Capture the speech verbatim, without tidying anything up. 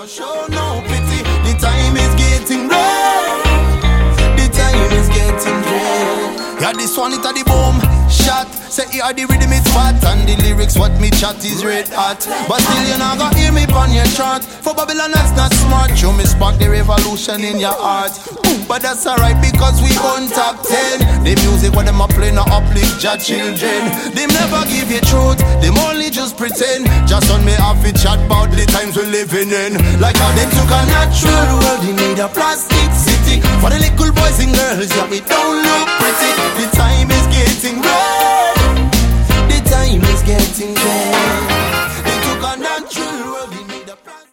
No show, no pity. The time is getting red. The time is getting red. Yeah, this one it a the boom shot. Say here the rhythm it's fat and the lyrics what me chat is red hot. But still you not gonna hear me on your chart. For Babylon that's not smart. Show me spark the revolution in your heart. But that's alright because we on top ten. The music what them a play no uplift your children. They never give you truth, them only just pretend. Just on me off it chat about the times we're living in. Like how they took a natural world, they made a plastic city. For the little boys and girls, yeah, it don't look pretty. The time is getting red. The time is getting red.